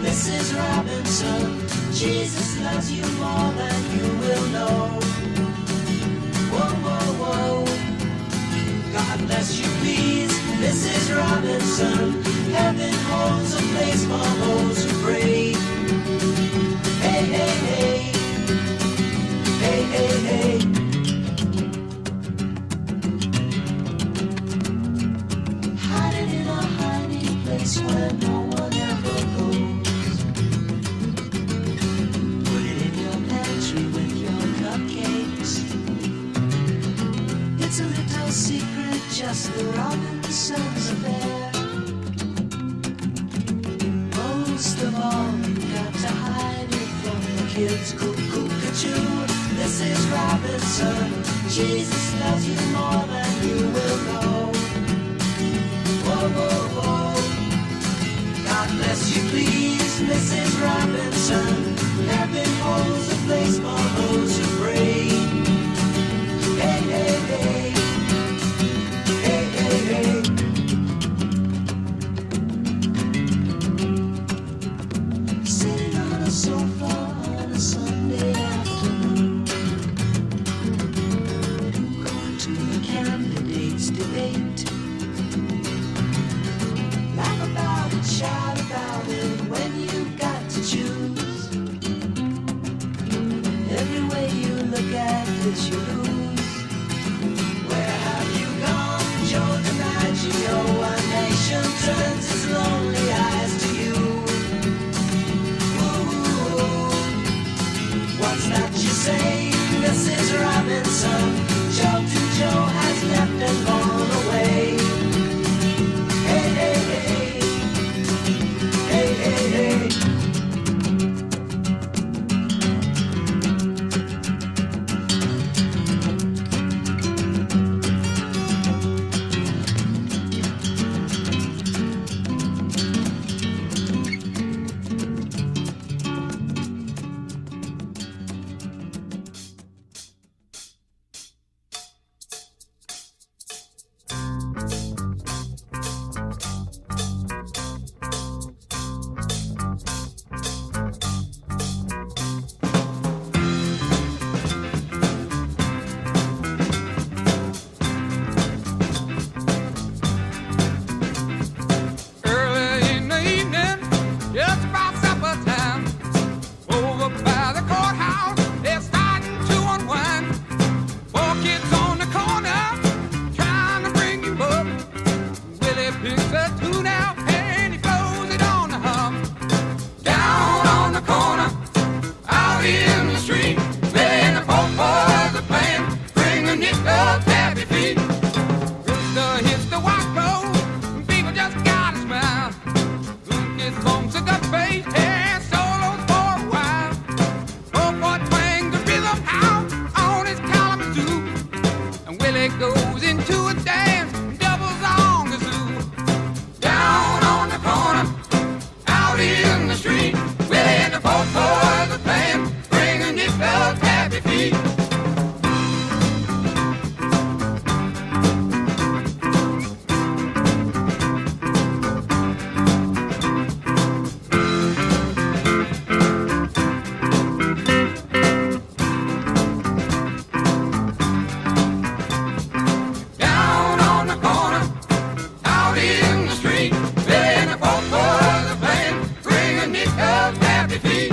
Mrs. Robinson. Jesus loves you more than you will know. Whoa, whoa, whoa. God bless you, please, Mrs. Robinson. Heaven holds a place for those who pray. Hey, hey, hey. Hey, hey, hey. Hiding in a hiding place where no one ever goes. Put it in your pantry with your cupcakes. It's a little secret, just the Robinsons affair. Most of all, you got to hide it from the kids. Cuckoo-cuckoo, this is Robinson. Jesus loves you more than you will know. Whoa, whoa, whoa. God bless you, please, Mrs. Robinson. Heaven holds a place for those who pray. Hey, hey, hey. Hey, hey, hey. Sitting on a sofa on a Sunday afternoon, going to the candidates' debate. Laugh about it, shout about it when you've got to choose. Every way you look at it, you lose. Where have you gone, Joe DiMaggio? A nation turns its lonely eyes to you. Ooh, what's that you say, Mrs. Robinson? Joe to Joe has left and gone away. Hey, hey, hey. Hey, hey, hey. Early in the evening, just about supper time, over by the courthouse, they're starting to unwind. Four kids on the corner, trying to bring him up. Willie picks a tune out and he blows it on the hum. Down on the corner, out in the street, Willie and the poor boys are playing, bring a nickel, tap your feet. Rooster hits the white clothes, people just gotta smile. Lucas bumps a gut bass and solos for a while. Poor boy twangs the rhythm out on his Kalamazoo, and Willie goes into a dance, doubles on the zoo. Down on the corner, out in the street, Willie and the poor boys are playing, bring a nickel, tap your feet. Down on the corner, out in the street, Willie and the poor boys are playing, bring a nickel, tap your feet.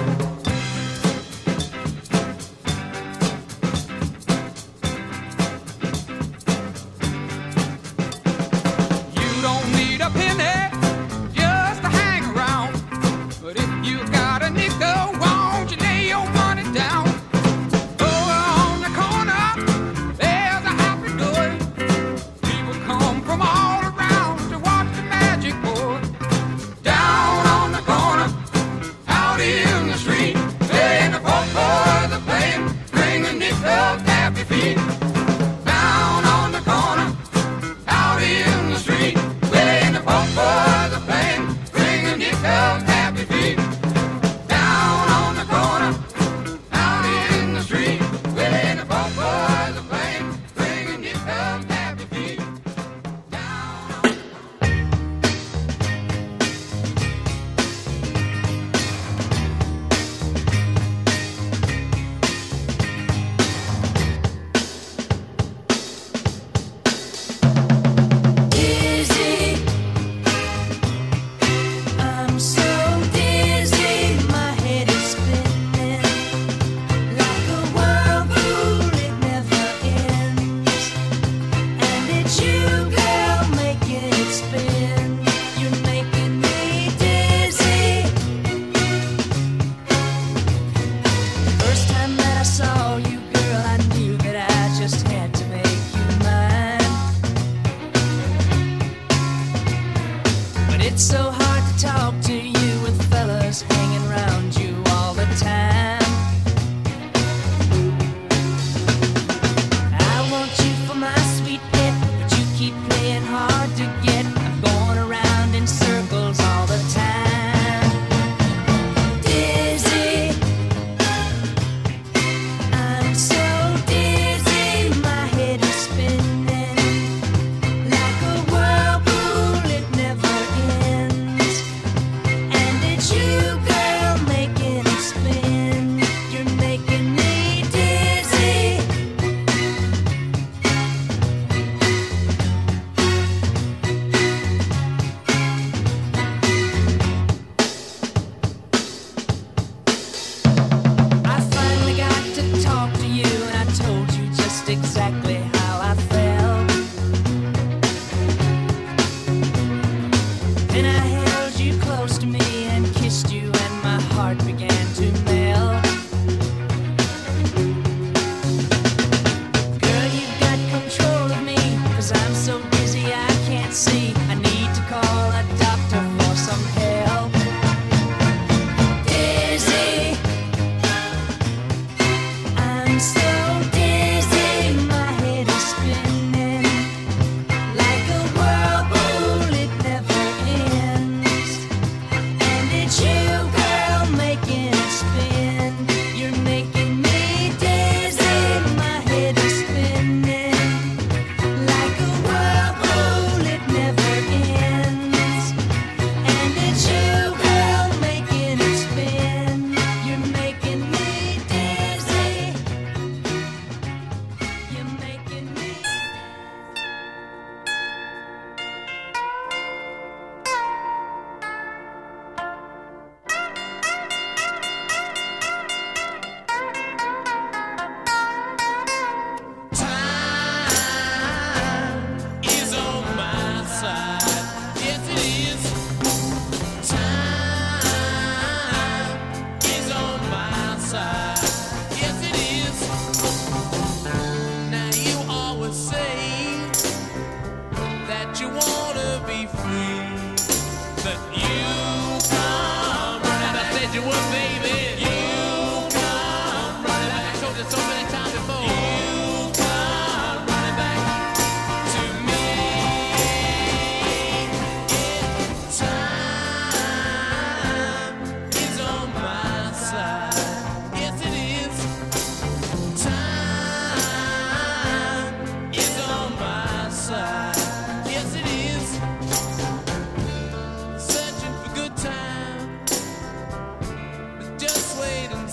You don't need a penny just to hang around, but if you got a nickel, won't you lay your money down? Over on the corner, there's a happy door. People come from all around to watch the magic pour. Down on the corner, out in the street, Willie and the poor boys are playing, bring a nickel, tap your feet. Down on the corner, out in the street, Willie and the poor boys are playing, bring a nickel, tap your feet. Down on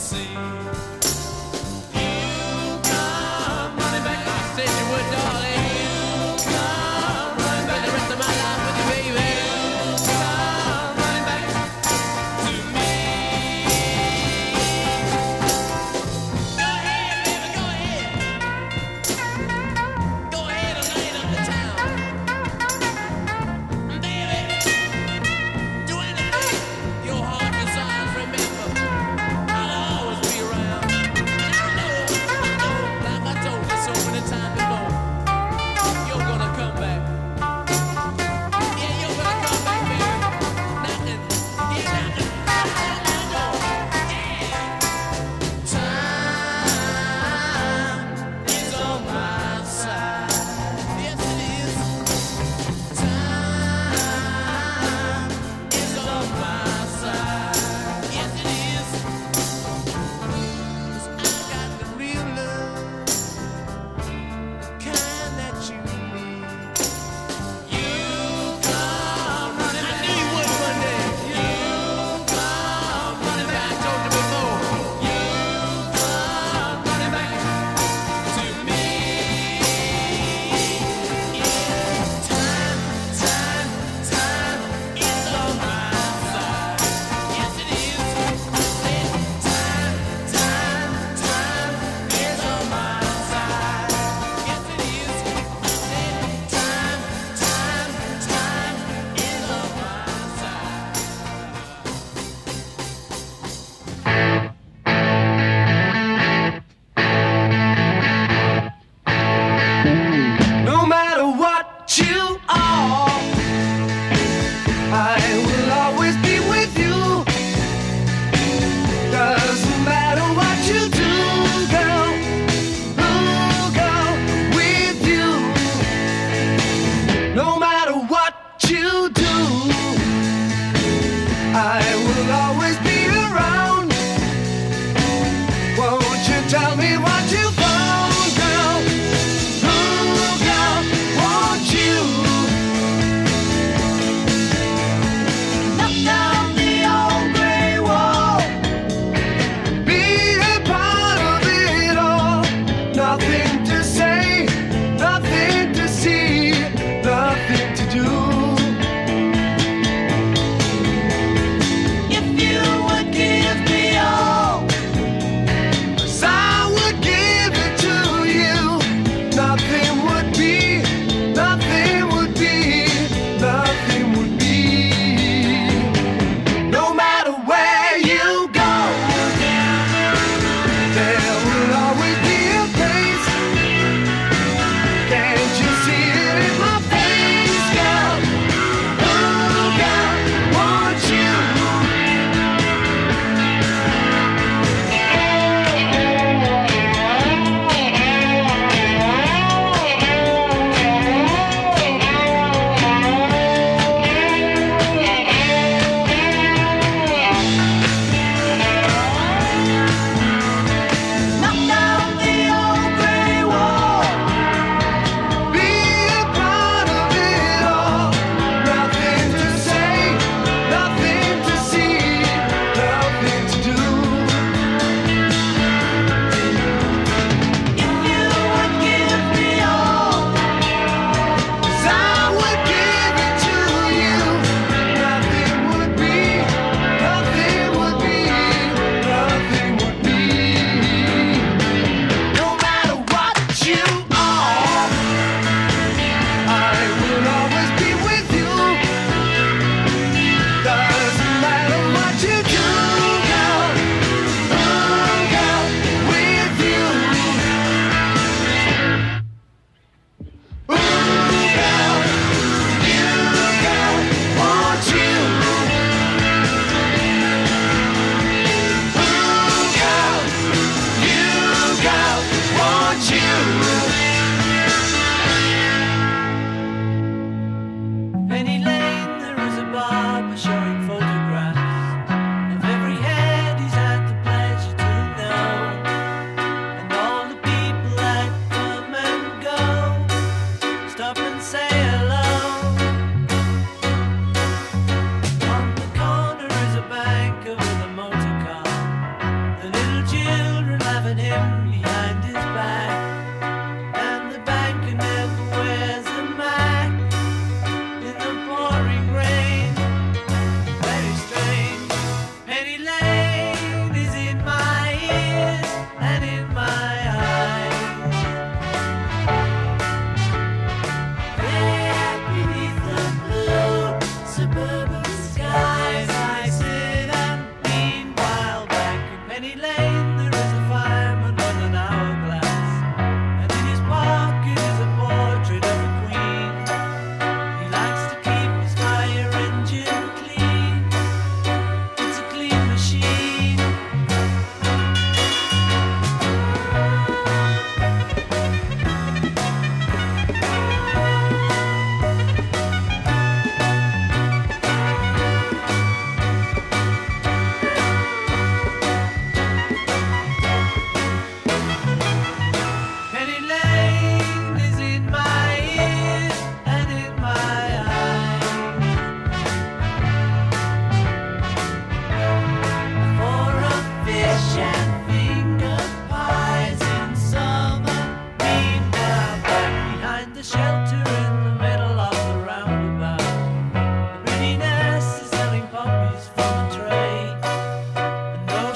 see. You come running back. I said you would, darling. You come running back. The rest of my life with you, baby. You come running back to me. Go ahead, baby, go ahead. Go ahead and light up the town. Baby, do anything your heart desires. Remember, I'll always be around.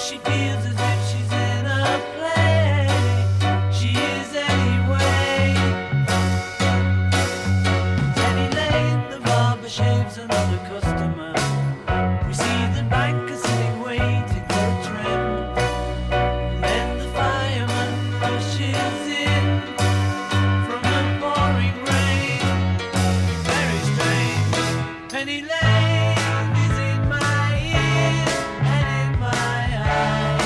she feels as if she's in a play. She is anyway. Penny Lane, the barber shaves another customer. We see the banker sitting waiting for a trim. And then the fireman rushes in from the pouring rain. Very strange. Penny Lane is in my ears and in my eyes.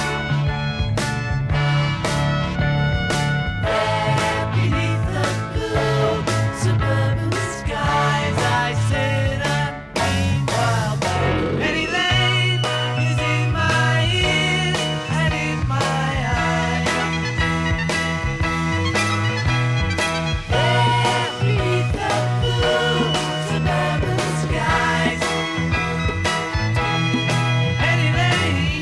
There beneath the blue suburban skies, I sit and meanwhile Penny Lane is in my ears and in my eyes. There beneath the blue suburban skies, Penny Lane.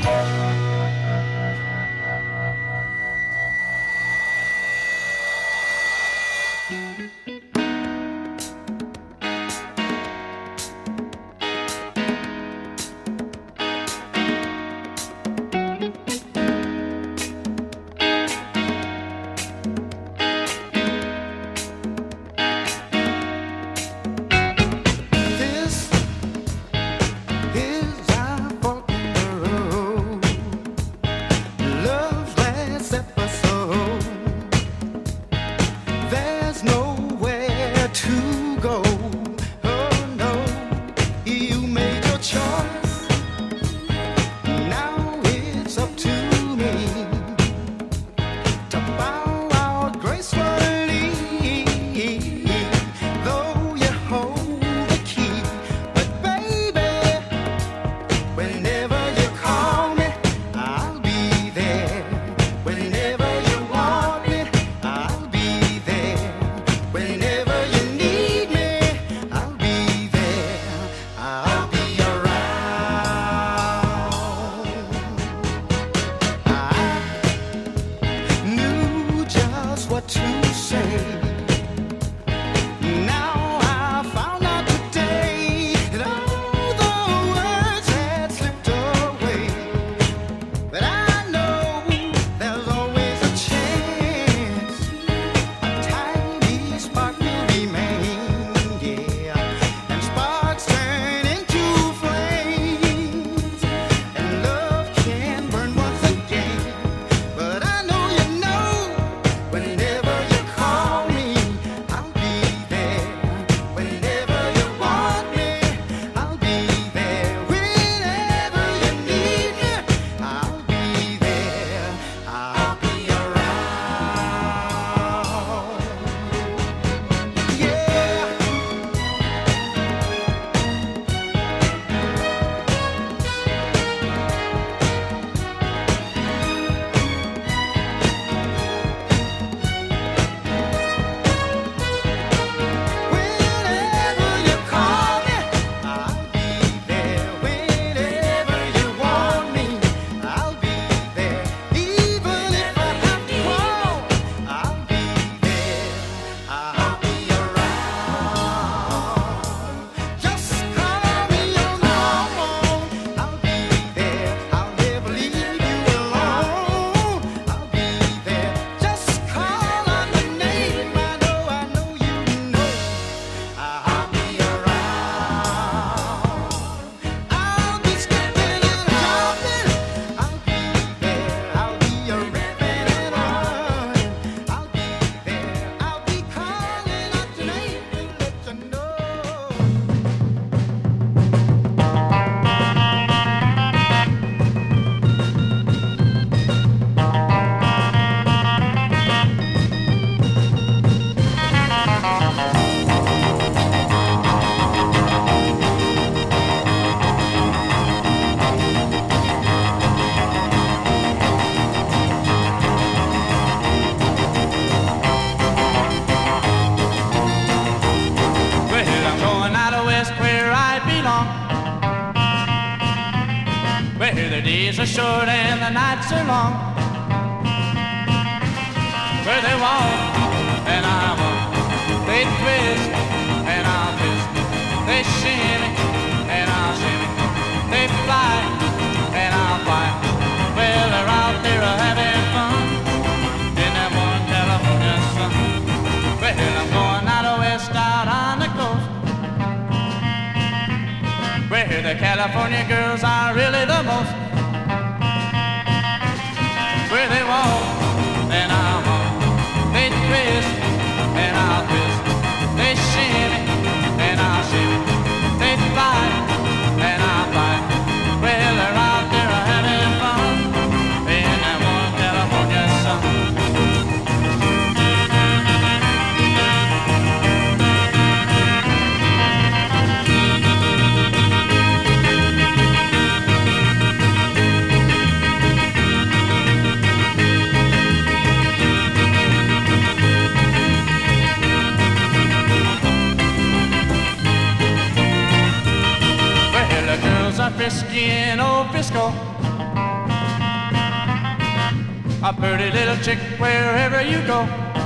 This is our fork in the road. Love's last episode. There's nowhere to go. Oh no, you made your choice. Now it's up to me to bow out gracefully. Though you hold the key, but baby, whenever you call me, I'll be there. Whenever you want me, I'll be there. Whenever you need me, I'll be there. I'll be around. I knew just what to say. Now I found out today that all the words had slipped away. But I know there's always a chance. A tiny spark will remain, yeah. And sparks turn into flames. And love can burn once again. But I know you know, whenever you call me, I'll be there. Whenever you want me, I'll be there. Whenever you need me, I'll be there. I'll be around. Yeah. Whenever you call me, I'll be there. Whenever you want me, I'll be there. Even if I have to crawl, I'll be there. I'll be around. Just call me on the phone. I'll be there. I'll never leave you alone. I'll be there. Just call on the name. I know you know. I'll be around. I'll be skipping and jumping. I'll be there. I'll be a ripping and running. I'll be there. I'll be calling out your name and let you know. Well, I'm going out of west where I belong, where the days are short and the nights are long, where they walk and I walk, they twist and I'll twist, they shimmy and I'll shimmy, they fly and I'll fly. Well, California girls are really the most. Where they walk, and I'll walk. They twist, and I'll twist. They shimmy, and I'll shimmy. They fly, and I'll fly. Well, they're out there having fun in that warm California sun. Frisky in old Frisco, a pretty little chick wherever you go.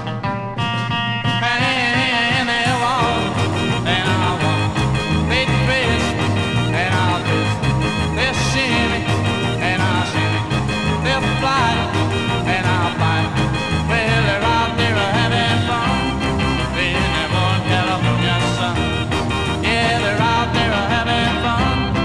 And they walk, and I'll walk. They twist, and I'll twist. They'll shimmy, and I'll shimmy. They'll fly, and I'll fly. Well, they're out there having fun in that warm California sun. Yeah, they're out there having fun.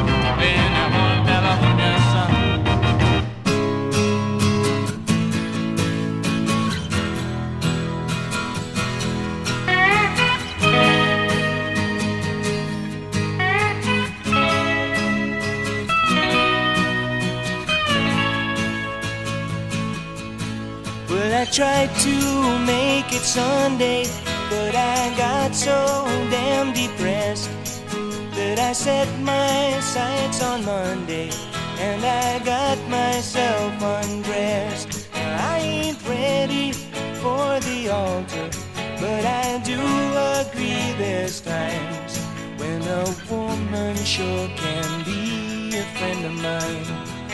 I tried to make it Sunday, but I got so damn depressed that I set my sights on Monday and I got myself undressed. I ain't ready for the altar, but I do agree there's times when a woman sure can be a friend of mine.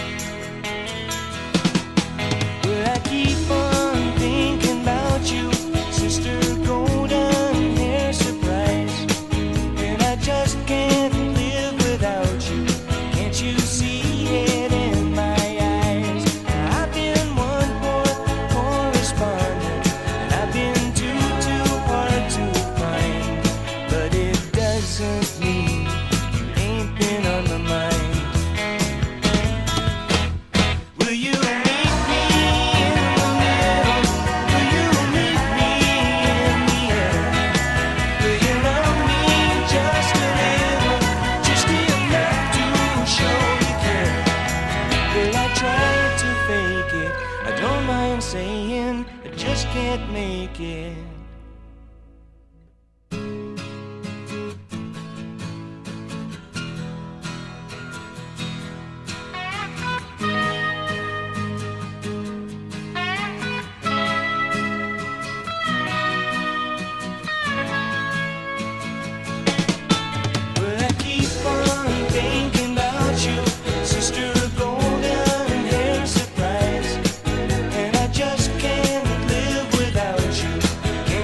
But I keep on thinking about you, Sister Golden Hair Surprise, and I just can't live without you. Can't you see it in my eyes? I've been one poor correspondent, and I've been too hard to find, but it doesn't mean you ain't been on my mind. Will you meet me in the middle? Will you meet me in the air? Will you love me just a little, just enough to show you care? Will I try to fake it? I don't mind saying I just can't make it. Well, I keep on thinking about you, Sister Golden Hair Surprise, and I just can't live without you.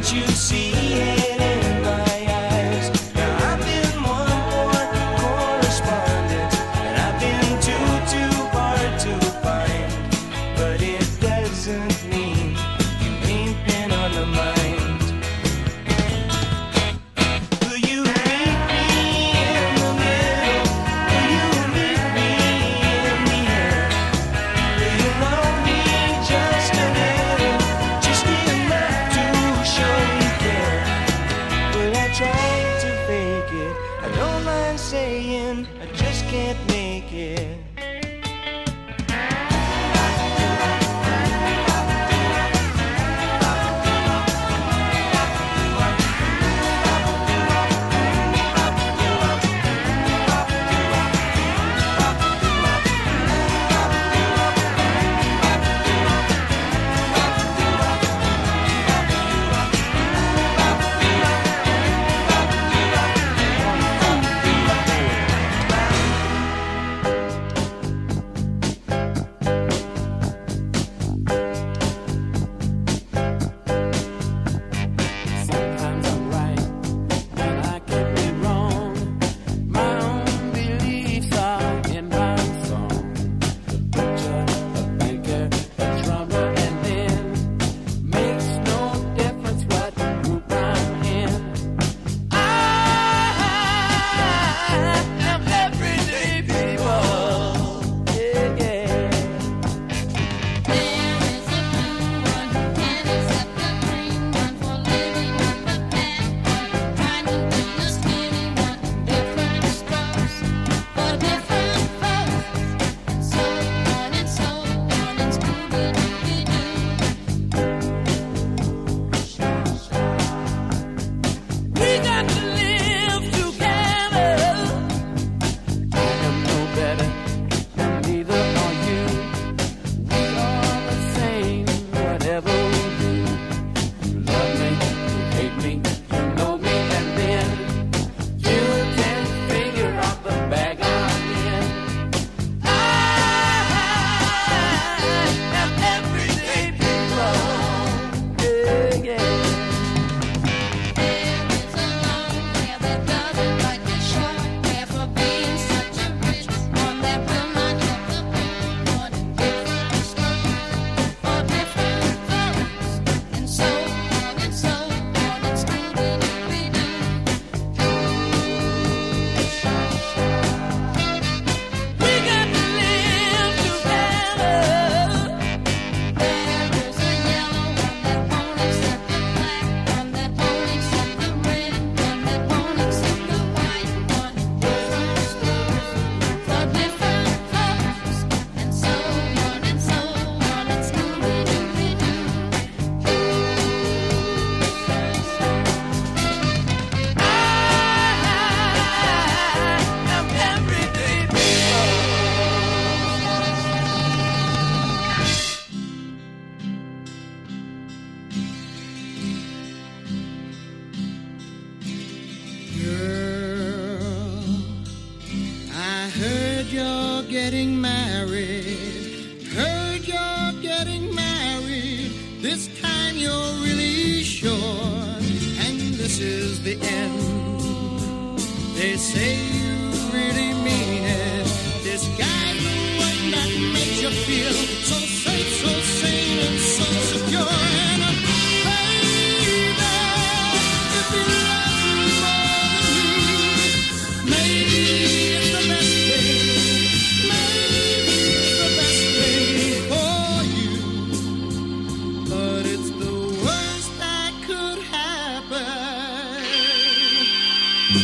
getting married. Heard you're getting married. This time you're really sure. And this is the end. They say you really mean it. This guy's the one that makes you feel so safe, so sane, and so secure. And baby, if you love me more than me, maybe it's the best thing. Maybe it's the best thing for you. But it's the worst that could happen to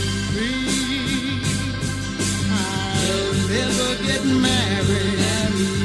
me. I'll never get married.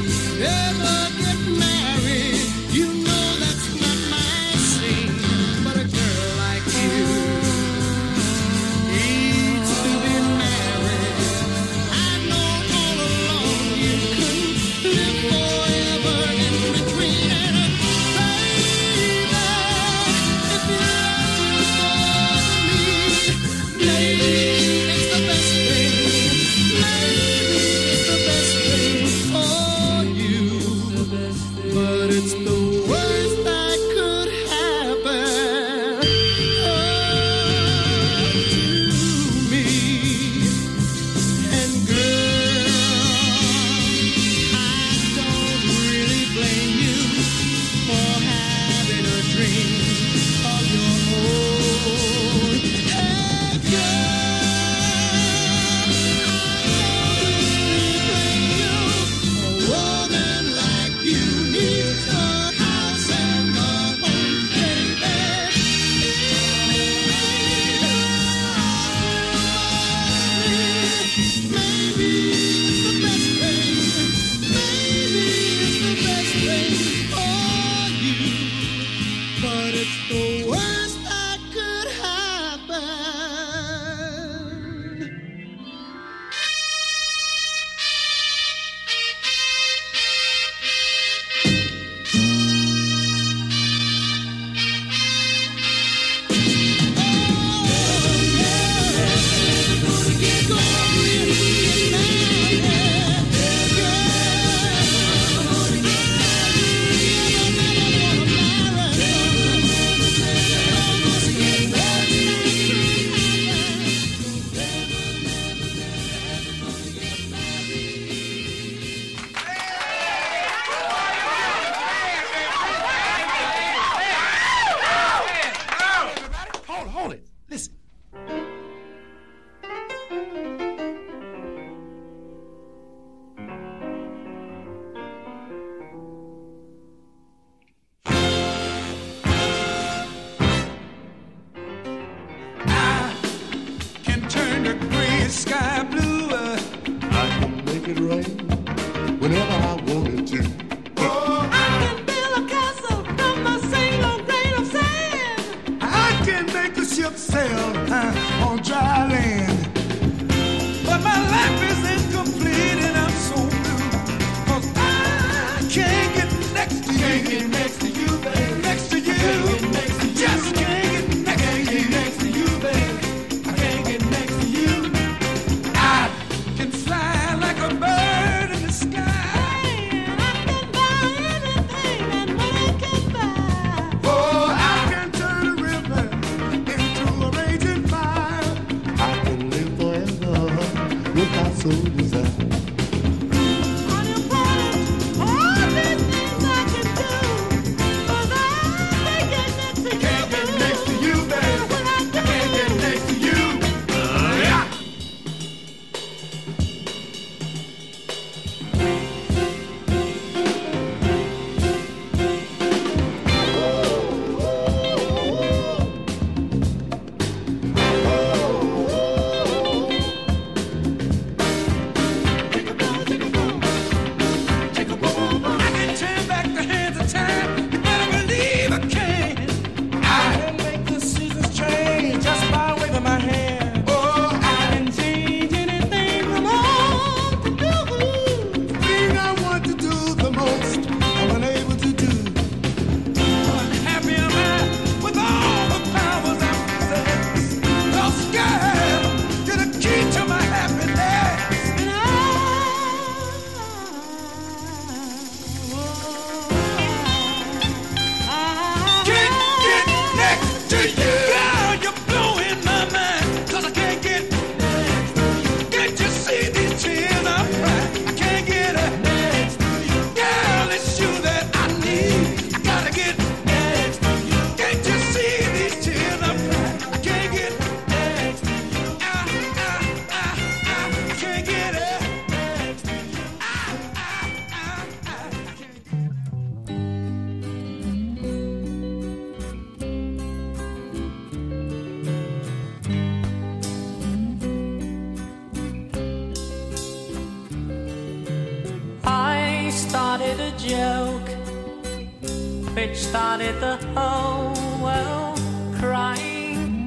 joke which started the whole world crying,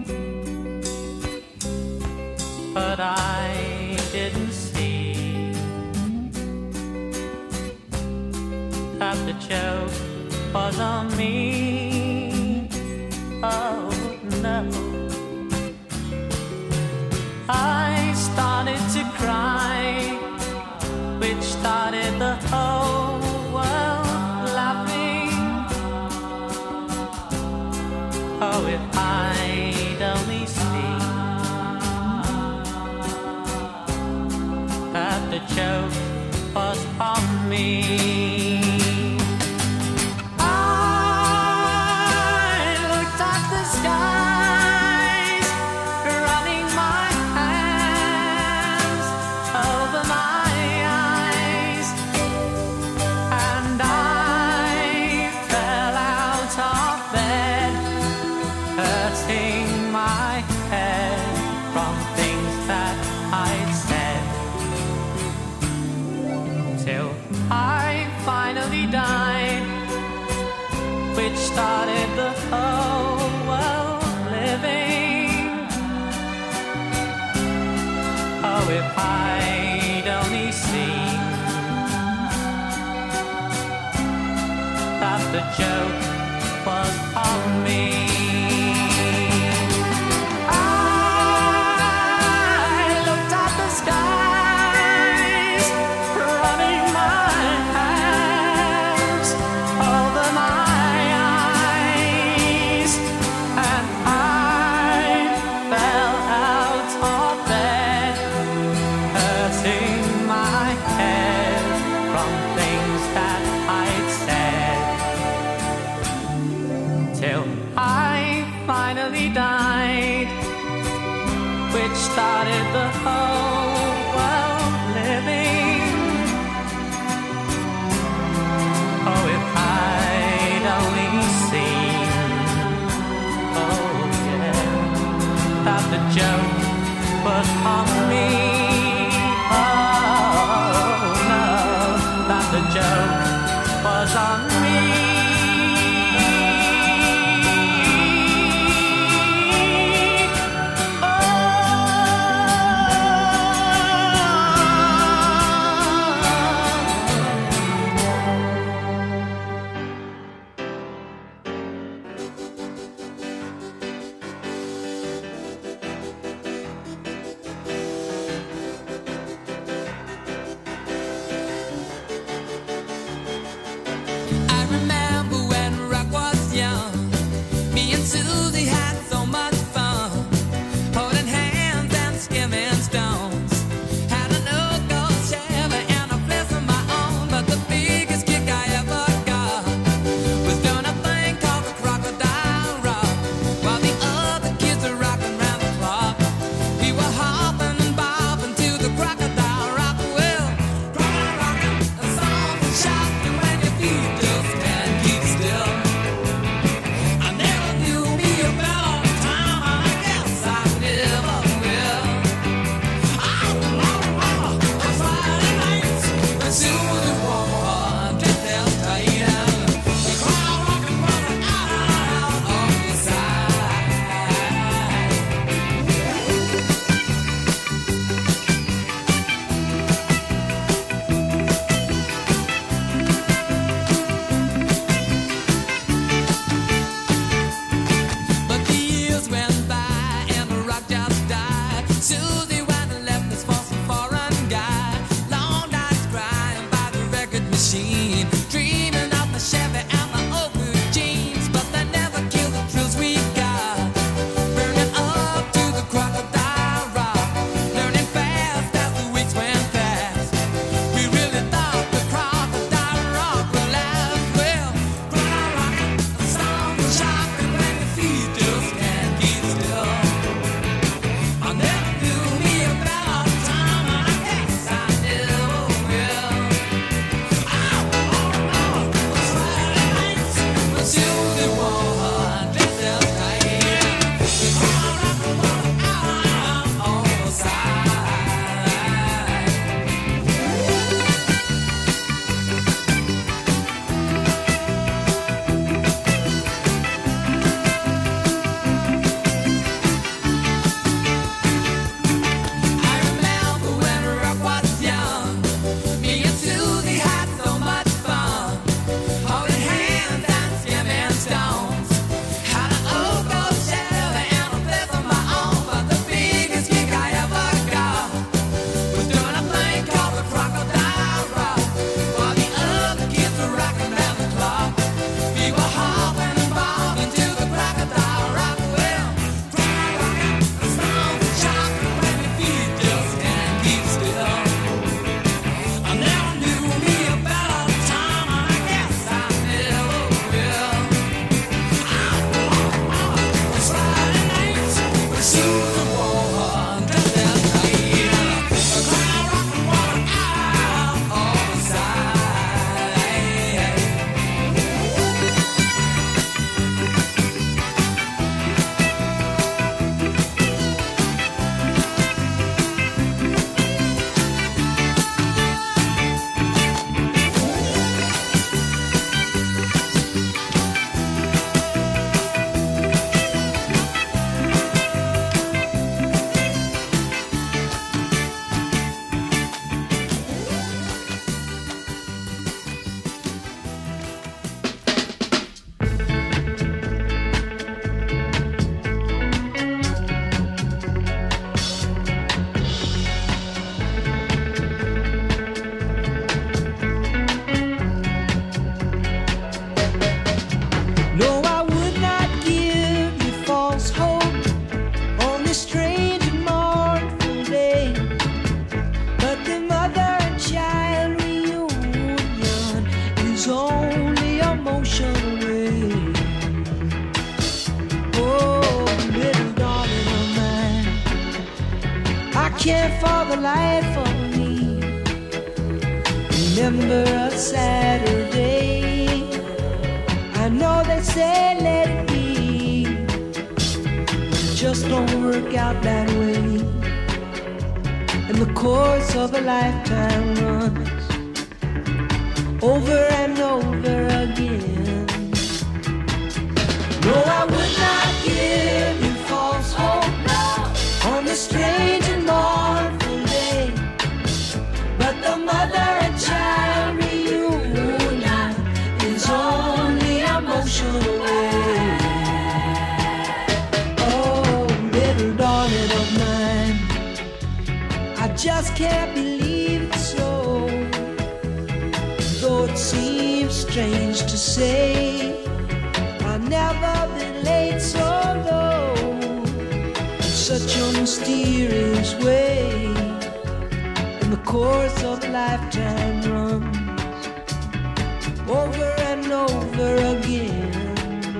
but I didn't see that the joke was on me. Oh no, I started to cry, which started the whole world laughing. Oh, if I'd only seen that the joke was on me. I looked at the skies, running my hands over my eyes, and I fell out of bed, hurting my head from things that I'd said, till I finally died, which started the whole world living. Oh, if I'd only seen that the joke was on me. I looked at the skies, running my hands over my eyes, and I fell out of bed, hurting my head from things that I'd said, till I finally died, which started the whole world living. Oh, if I'd only seen, oh yeah, that the joke was on me. Oh no, that the joke was on me. I remember when rock was young. Me and Susie had so much fun, holding hands and skimming stones. Had an old gold Chevy and a place of my own, but the biggest kick I ever got was doing a thing called the Crocodile Rock, while the other kids were rocking round the clock. We were hopping and bobbing to the Crocodile Rock. Well, rockin', a song and shouting when your feet just can't keep still. I never knew me a fella can't for the life of me remember a Saturday. I know they say let it be, but it just don't work out that way. And the course of a lifetime runs over and over again. No, I would not give you false hope on this strange and mournful day, but the mother and child reunion is only emotion away. Oh, little darling of mine, I just can't believe it's so, though it seems strange to say. I've never been laid so low in such a mysterious way. And the course of a lifetime runs over and over again.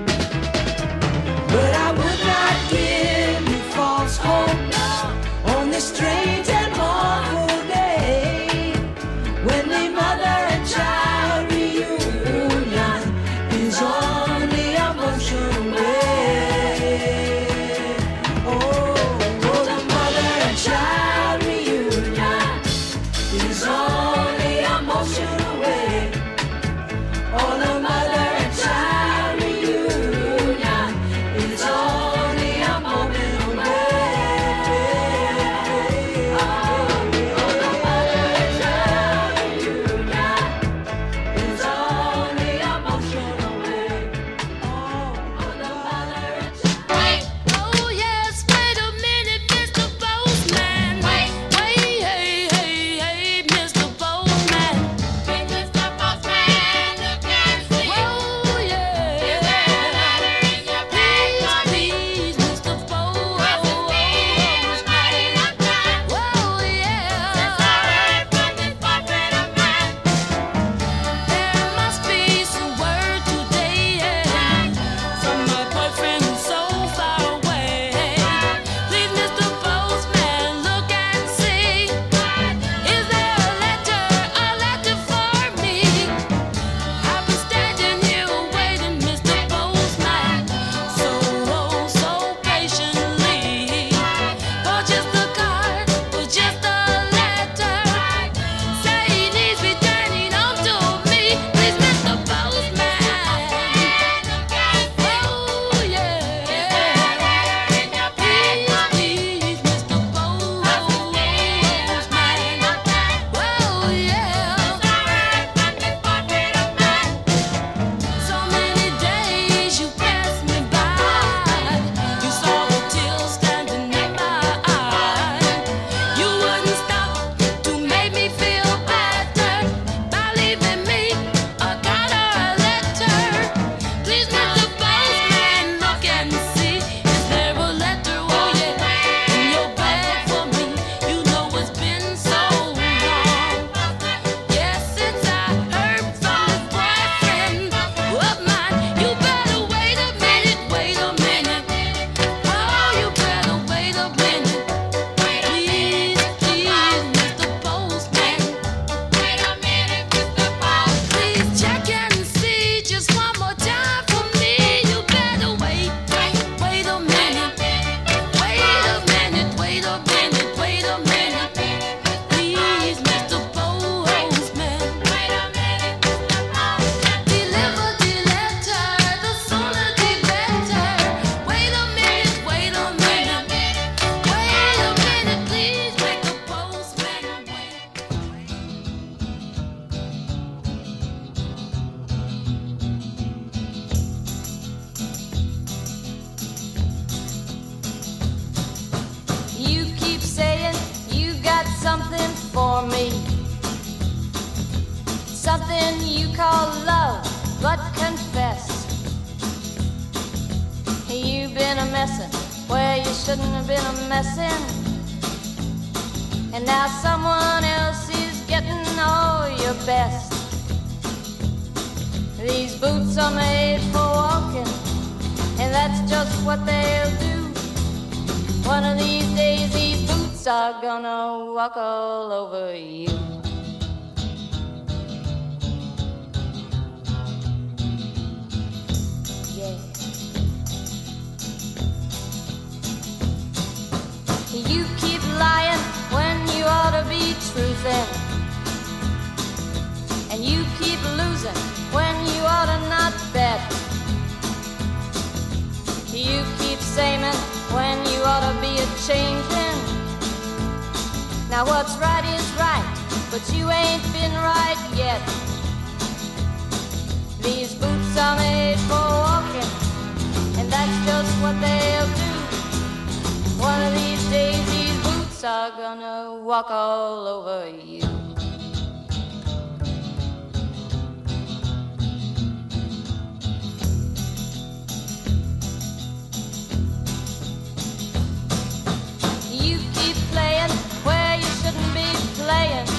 But I would not give you false hope on this strange and mournful day, when the mother and child reunion is only emotion away. Oh, the mother and child reunion is only emotion away. Oh, the mother and child reunion is only a moment away. Oh, the mother and child reunion is only emotion away. Oh, the mother and child. Wait, oh yes, wait a minute, Mr. Postman. Wait, hey, Mr. Postman. Hey, Mr. Postman, look and see. Oh yeah. Is there a letter in your bag for me? Please, Mr. Postman. Whoa, yeah. Since I heard from this portrait of mine, there must be some word today from my boyfriend who's so far away. Please, Mr. Postman, look and see. Is there a letter for me? I've been standing here waiting, Mr. Postman, so patiently, for just a card, for just a letter. Say he needs returning home to me. Please, Mr. Postman. Oh yeah. Please, Mr. Postman. Oh yeah. So many days you passed me by. You saw the tears standing in my eyes. You wouldn't stop to make me feel better by leaving me a card or a letter. Please, Mr. Postman, look and see. Is there a letter, oh yeah, in your bag for me? You know it's been so long. Yes, since I heard from this boyfriend of mine. You better wait a minute, wait a minute. Oh, you better wait a minute. Please, Mr. Postman. Wait a minute, Mr. Postman. Please check and see just one more time for me. You better wait a minute. Wait a minute, wait a minute, wait a minute. Please, Mr. Postman. Wait a minute, Mr. Postman. Deliver the letter, the sooner the better. Wait a minute, wait a minute. Wait a minute, please make the postman wait. You keep saying you got something for me, something you call love, but confess you've been a messin' where you shouldn't have been a messin', and now someone else is getting all your best. These boots are made for walking, and that's just what they'll do. One of these days these boots boots are gonna walk all over you. Yeah. You keep lying when you ought to be truthing, and you keep losing when you ought to not bet. You keep saying when you ought to be a-changing. Now what's right is right, but you ain't been right yet. These boots are made for walking, and that's just what they'll do. One of these days these boots are gonna walk all over you. You keep playing where you shouldn't be playing,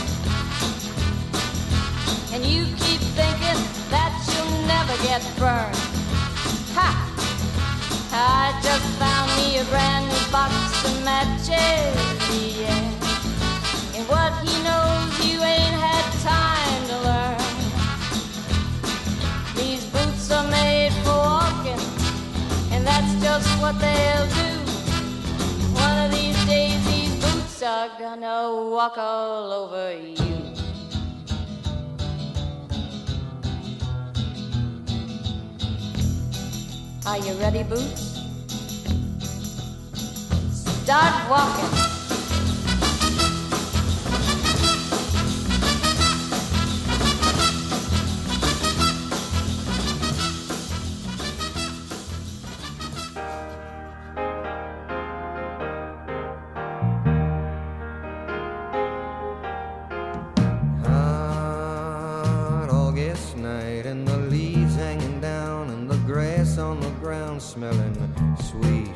and you keep thinking that you'll never get burned. Ha! I just found me a brand new box of matches, yeah. And what he knows you ain't had time to learn. These boots are made for walking, and that's just what they'll do. One of these days these boots are gonna walk all over you. Are you ready, Boots? Start walking. Hot August night and the leaves hanging down and the grass on the ground smelling sweet.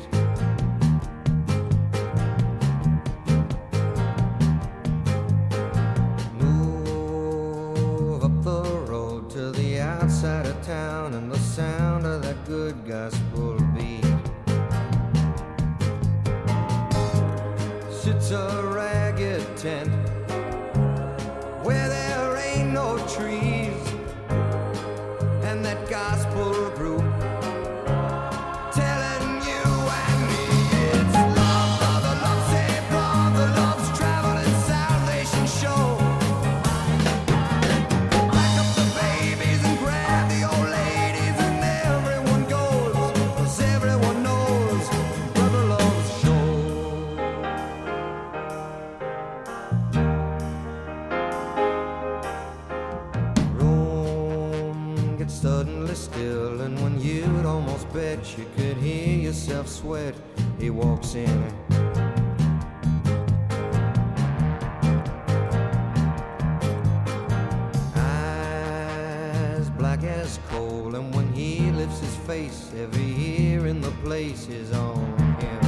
Move up the road to the outside of town and the sound of that good gospel beat. Sits a ragged tent where there ain't no trees, and that gospel group telling you and me it's love, brother, love, say brother, love's traveling salvation show. Pack up the babies and grab the old ladies and everyone goes, 'cause everyone knows brother loves show. Room gets suddenly still, and when you'd almost bet you could hear yourself sweat, he walks in. Eyes black as coal, and when he lifts his face, every ear in the place is on him.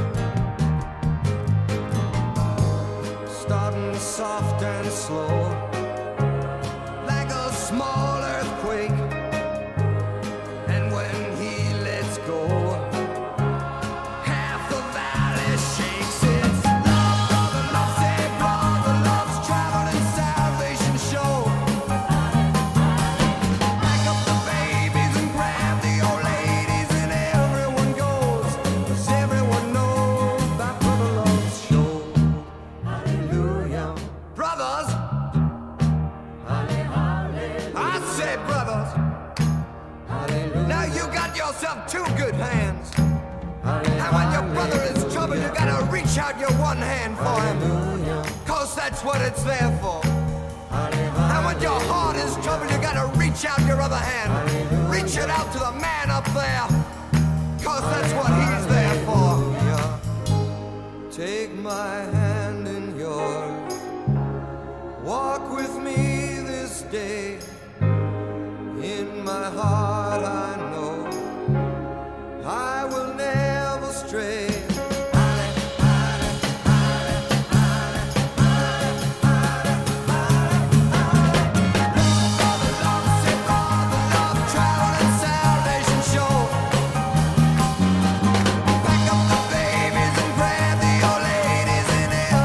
Starting soft and slow, like a small earthquake, and when he lets go, half the valley shakes. It's love, brother, love, say brother, love's traveling salvation show. Pack up the babies and grab the old ladies, and everyone goes, 'cause everyone knows that brother loves show. Hallelujah, brothers. I say, brothers, now you got yourself two good hands. And when your brother is trouble, you gotta reach out your one hand for him, 'cause that's what it's there for. And when your heart is trouble, you gotta reach out your other hand. Reach it out to the man up there, 'cause that's what he's there for. Take my hand in yours, walk with me this day. In my heart I know I will never stray. Pack up the babies and grab the old ladies, and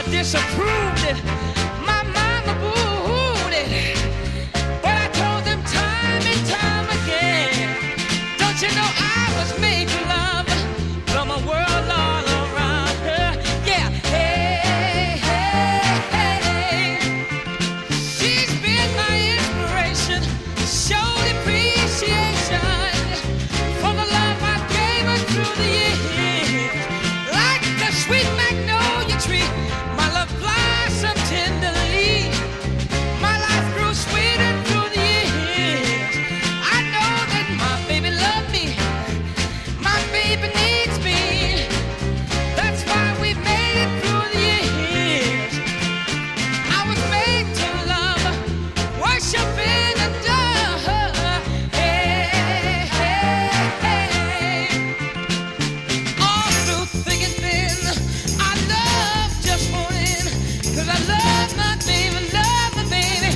disapproved it. My mama booed it. But I told them time and time again, don't you know I was made to love from a world all around her? Yeah, hey, hey, hey. She's been my inspiration, showed appreciation for the love I gave her through the years. Like the sweet magnolia tree, my love blossomed tenderly. My life grew sweeter through the years. I know that my baby loved me, my baby needs me. That's why we made it through the years. I was made to love, worship and adore her. Hey, hey, hey. All through thick and thin, I love just one in, 'cause I love my baby, love my baby.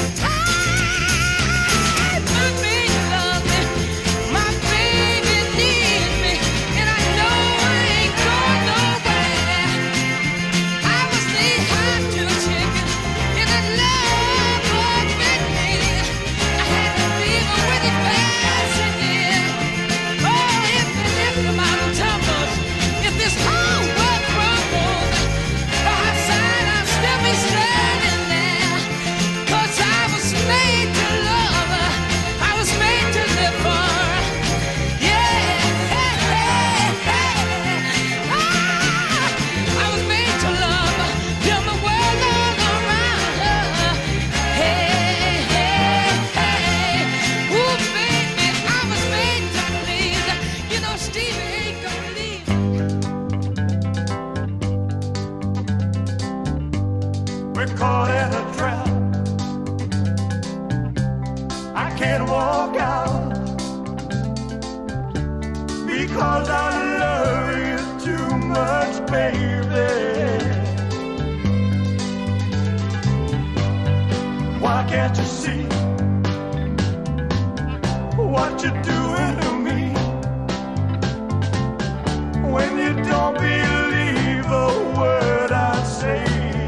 My baby loves me, my baby needs me, and I know I ain't going nowhere. I was knee-high to a chicken, and I love what met me. I had the fever with it passing in. Oh, if the mountain tumbles, if this whole world crumbles, by her side I'll still be standing there. 'Cause I was made to love her, I was made to live for her. Yeah, hey, hey, hey. I was made to love her, build my world all around her. Hey, hey, hey. Ooh, baby, I was made to please. You know Stevie ain't gonna leave. We're caught in a trap. I can't walk out because I love you too much, baby. Why can't you see what you're doing to me when you don't believe a word I say?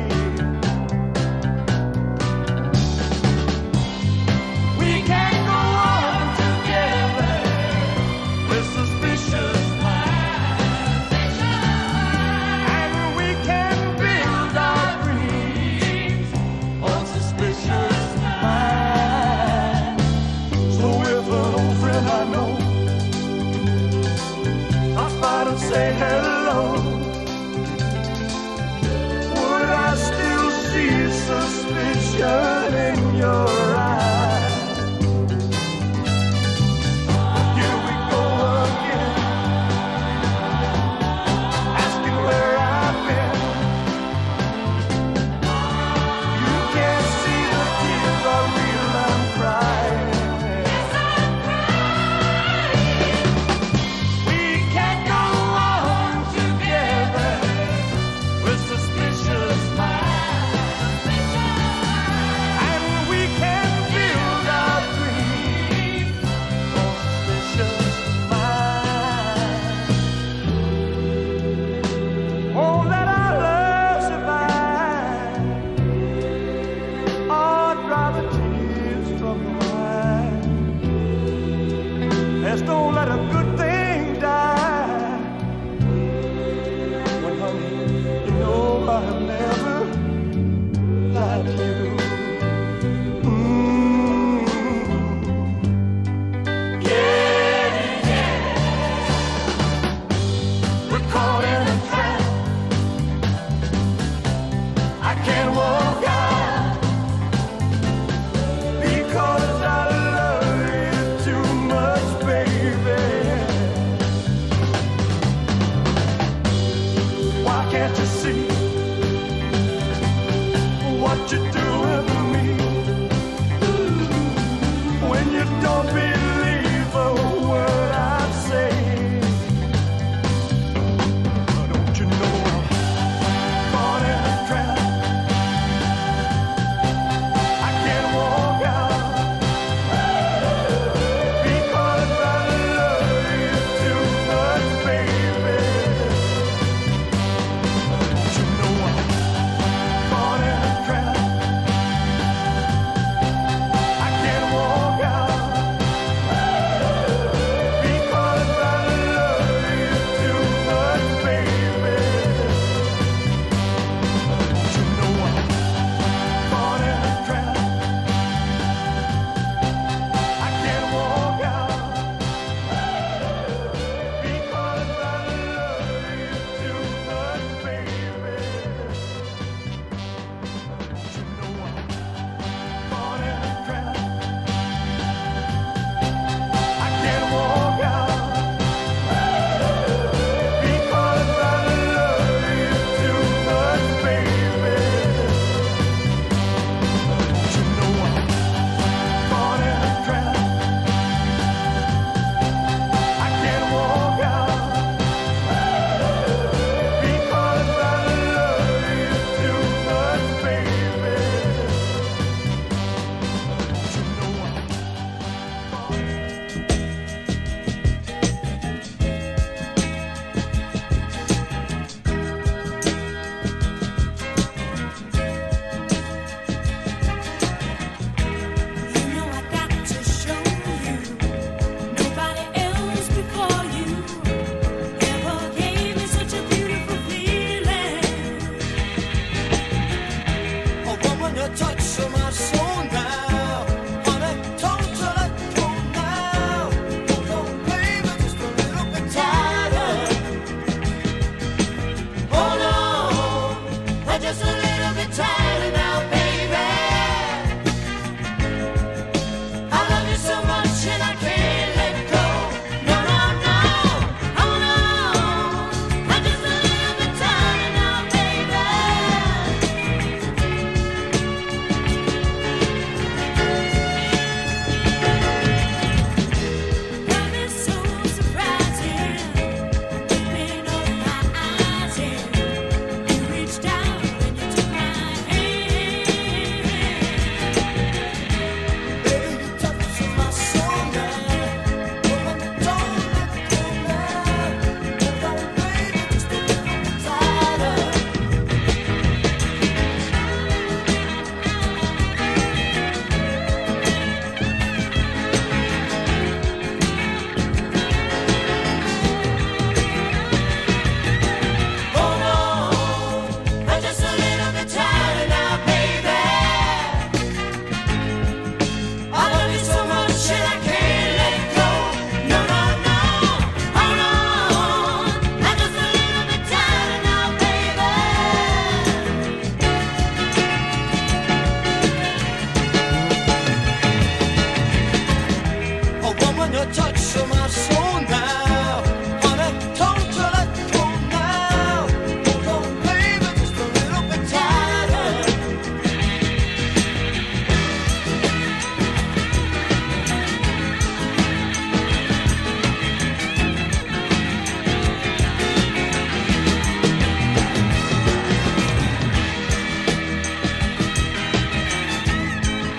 We can't go on together with suspicious minds, and we can build our dreams on suspicious minds. So if an old friend I know stops by to say hello, would I still see suspicion in your